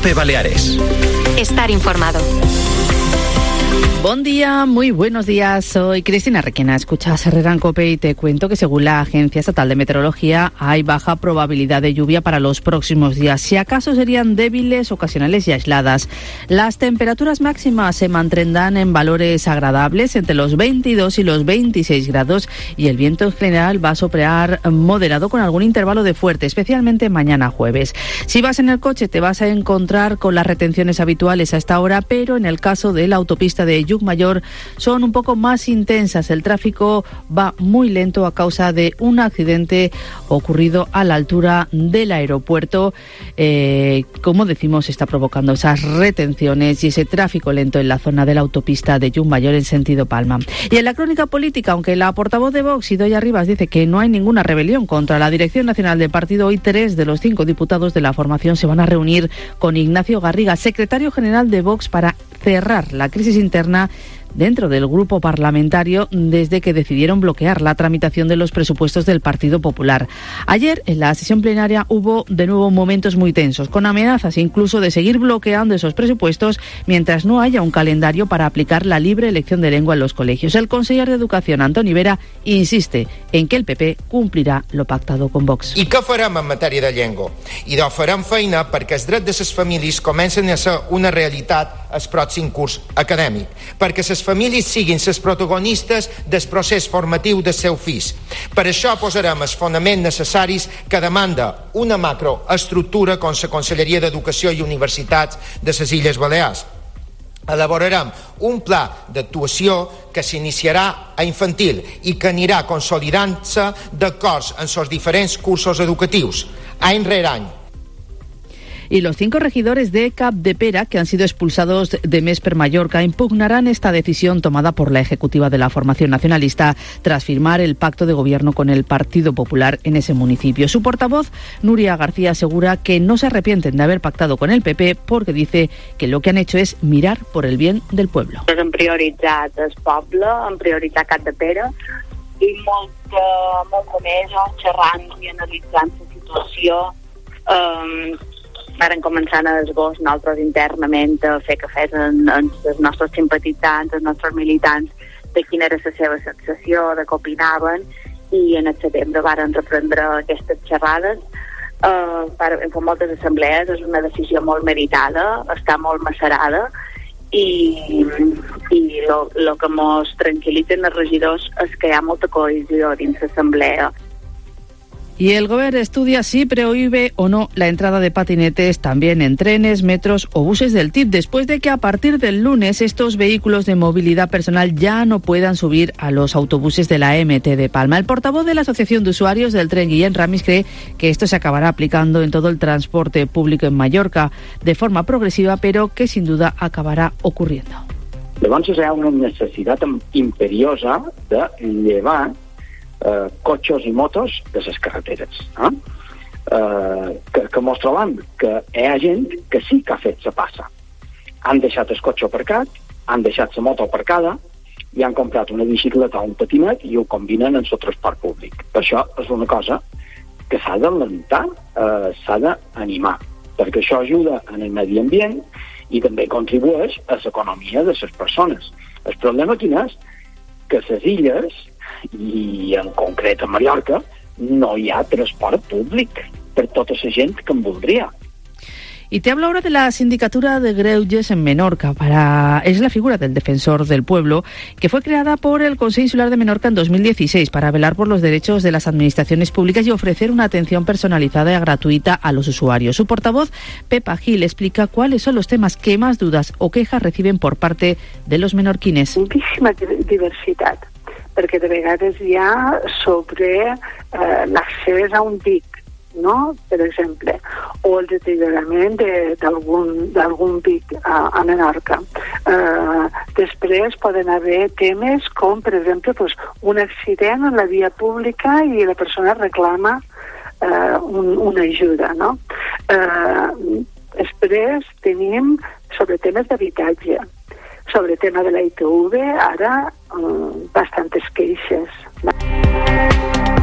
COPE Baleares. Estar informado. Buen día, muy buenos días. Soy Cristina Requena. Escuchas Herrera en COPE y te cuento que según la Agencia Estatal de Meteorología hay baja probabilidad de lluvia para los próximos días. Si acaso serían débiles, ocasionales y aisladas. Las temperaturas máximas se mantendrán en valores agradables entre los 22 y los 26 grados y el viento en general va a soplar moderado con algún intervalo de fuerte, especialmente mañana jueves. Si vas en el coche te vas a encontrar con las retenciones habituales a esta hora, pero en el caso de la autopista de Llucmajor son un poco más intensas. El tráfico va muy lento a causa de un accidente ocurrido a la altura del aeropuerto. Como decimos, está provocando esas retenciones y ese tráfico lento en la zona de la autopista de Llucmajor en sentido Palma. Y en la crónica política, aunque la portavoz de Vox, Idoia Rivas, dice que no hay ninguna rebelión contra la dirección nacional del partido, hoy 3 de los 5 diputados de la formación se van a reunir con Ignacio Garriga, secretario general de Vox, para cerrar la crisis interna dentro del grupo parlamentario desde que decidieron bloquear la tramitación de los presupuestos del Partido Popular. Ayer, en la sesión plenaria, hubo de nuevo momentos muy tensos, con amenazas incluso de seguir bloqueando esos presupuestos mientras no haya un calendario para aplicar la libre elección de lengua en los colegios. El conseller de Educación, Antoni Vera, insiste en que el PP cumplirà lo pactado con Vox. I què farem en matèria de llengua? I farem feina perquè els drets de les famílies comencen a ser una realitat el pròxim curs acadèmic, perquè les famílies siguin les protagonistes del procés formatiu dels seus fills. Per això posarem els fonaments necessaris que demanda una macroestructura com la Conselleria d'Educació i Universitats de les Illes Balears. Elaborarem un pla d'actuació que s'iniciarà a infantil i que anirà consolidant-se d'acord amb els diferents cursos educatius, any rere any. Y los 5 regidores de Capdepera, que han sido expulsados de Més per Mallorca, impugnarán esta decisión tomada por la ejecutiva de la formación nacionalista tras firmar el pacto de gobierno con el Partido Popular en ese municipio. Su portavoz, Núria García, asegura que no se arrepienten de haber pactado con el PP porque dice que lo que han hecho es mirar por el bien del pueblo. Han prioritzat el poble, han prioritzat Capdepera i molt més xerrant i analitzant la situació. Varen començar a esbós nosaltres internament a fer cafès amb els nostres simpatitzants, els nostres militants, de quina era la seva sensació, de què opinaven, i en el setembre varen reprendre aquestes xerrades. Hem fet moltes assemblees, és una decisió molt meritada, està molt macerada, i el que ens tranquil·litzen els regidors és que hi ha molta cohesió dins l'assemblea. Y el Gobierno estudia si prohíbe o no la entrada de patinetes también en trenes, metros o buses del TIP, después de que a partir del lunes estos vehículos de movilidad personal ya no puedan subir a los autobuses de la MT de Palma. El portavoz de la Asociación de Usuarios del Tren, Guillem Ramis, cree que esto se acabará aplicando en todo el transporte público en Mallorca de forma progresiva, pero que sin duda acabará ocurriendo. Llavors hi ha una necessitat imperiosa de llevar cotxes i motos de les carreteres. Que mos trobem que hi ha gent que sí que ha fet la passa. Han deixat el cotxe aparcat, han deixat la moto aparcada i han comprat una bicicleta o un patinet i ho combinen amb el transport públic. Per això és una cosa que s'ha d'alentar, s'ha d'animar, perquè això ajuda en el medi ambient i també contribueix a l'economia de les persones. El problema quin és? Que a les illes, i en concret a Mallorca, no hi ha transport públic per tota la gent que en voldria. Y te hablo ahora de la Sindicatura de Greuges en Menorca. Es la figura del defensor del pueblo que fue creada por el Consejo Insular de Menorca en 2016 para velar por los derechos de las administraciones públicas y ofrecer una atención personalizada y gratuita a los usuarios. Su portavoz, Pepa Gil, explica cuáles son los temas que más dudas o quejas reciben por parte de los menorquines. Moltíssima diversitat, perquè de vegades hi ha sobre l'accés a un TIC, no? Per exemple, o el deteriorament d'algun pic a Menorca. Després poden haver temes com, per exemple, un accident en la via pública i la persona reclama una ajuda, no? Després tenim sobre temes d'habitatge, sobre tema de la ITV, ara bastantes queixes.